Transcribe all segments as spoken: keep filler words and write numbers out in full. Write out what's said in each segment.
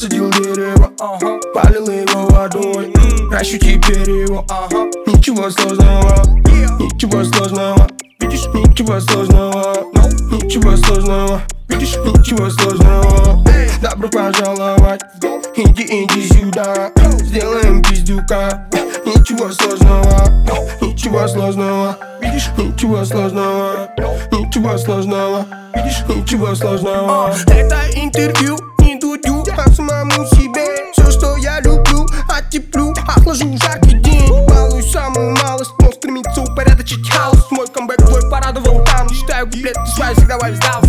Посадил дерево, полил его водой, ращу теперь его. Ничего сложного, ничего сложного, видишь, ничего сложного, ничего сложного, видишь, ничего сложного. Добро пожаловать, иди, иди сюда, сделаем пиздюка. Ничего сложного, ничего сложного, видишь, ничего сложного, ничего сложного, видишь, ничего сложного. Это интервью, не дудю, а самому себе. Все, что я люблю, оттеплю, охлажу жаркий день. Малую самую малость, но стремится упорядочить хаос. Мой камбэк твой порадовал там. Читаю куплеты свои, всегда вайп сдал.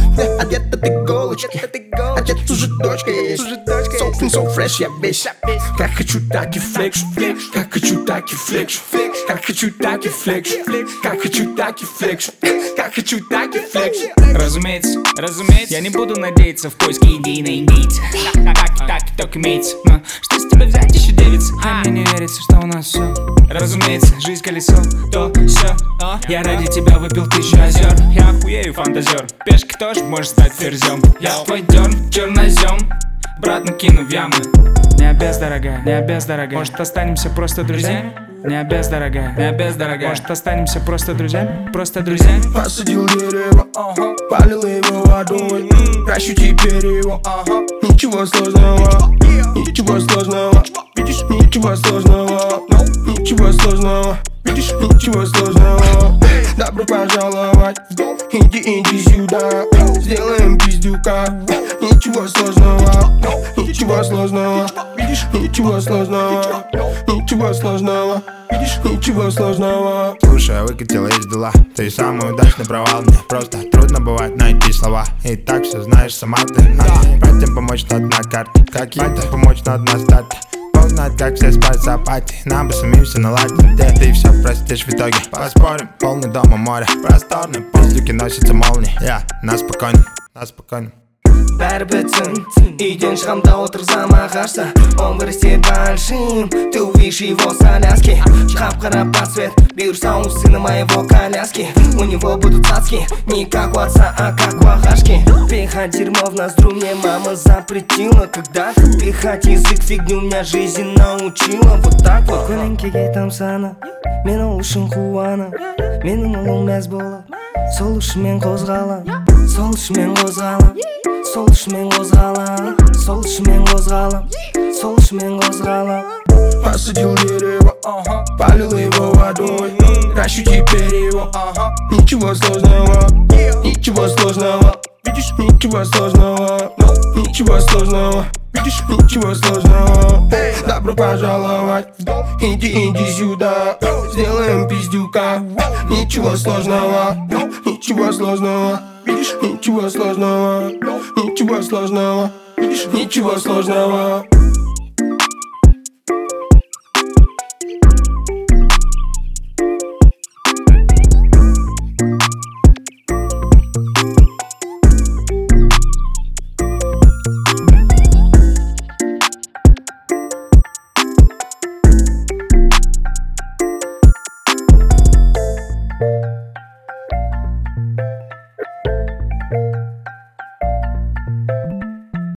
Одет от иголочки, одет уже дочка есть. So clean, so fresh, я весь. Как хочу, так и флекшу, как хочу, так и флекшу, как хочу, так и флекшу, как хочу, так и флекшу, как хочу, так и флекшу. Разумеется, разумеется, я не буду надеяться в поиске идей на индейца. Так и так и только имеется, но что с тебя взять еще девица? А мне не верится, что у нас все. Разумеется, жизнь колесо, то все. Я ради тебя выпил тысячу озер. Я охуею, фантазер. Пешка тоже можешь стать ферзем. Я твой дерн, чернозем, обратно кину в яму. Не обез, дорогая, не обез, дорогая. Может, останемся просто друзьями? Не обез, дорогая, не обез, дорогая. Может, останемся просто друзьями? Просто друзьями? Посадил дерево, полил его водой, ращу теперь его. Ничего сложного, ничего сложного, видишь, ничего сложного, ничего сложного, видишь, ничего сложного. Добро пожаловать, иди, иди сюда, сделаем пиздюка. Ничего сложного, ничего сложного, видишь, ничего сложного, ничего сложного, видишь, ничего сложного. Слушай, я выкатила из дела, ты самый удачный провал. Мне просто трудно бывает найти слова. И так все знаешь сама ты. Братьям помочь надо на карте, как братьям помочь надо на старте. Бог знает, как все спать с апатией. Нам бы самим все наладить, где ты все простишь в итоге. Поспорим, полный дом у моря, просторный, пиздюки носятся молнии. Я на спокойном, на спокойном. Бәрі бітсін, үйден шығамда отырсам ағашта. Он вырастет большим, ты увидишь его соляски. Қап-қара подсвет, бирюса у сына моего коляски. У него будут цацки, не как у отца, а как у Ахашки. Пихать дерьмо в ноздрю мне мама запретила. Когда-то пихать язык фигню меня жизнь научила. Вот так вот. Көлеңкеге тамсана, мені үшін қуана. Менің ұлым мәз болып, сол үшімен қозғала, сол үшімен қозғала. Сол үшімен қозғала, сол үшімен қозғала, сол үшімен қозғала. Посадил дерево, полил его водой, ращу теперь его. Ничего сложного, ничего сложного, видишь, ничего сложного, ничего сложного, видишь, ничего сложного. Добро пожаловать, иди, иди сюда, сделаем пиздюка. Ничего сложного, ничего сложного, видишь, ничего сложного, ничего сложного, видишь, ничего сложного.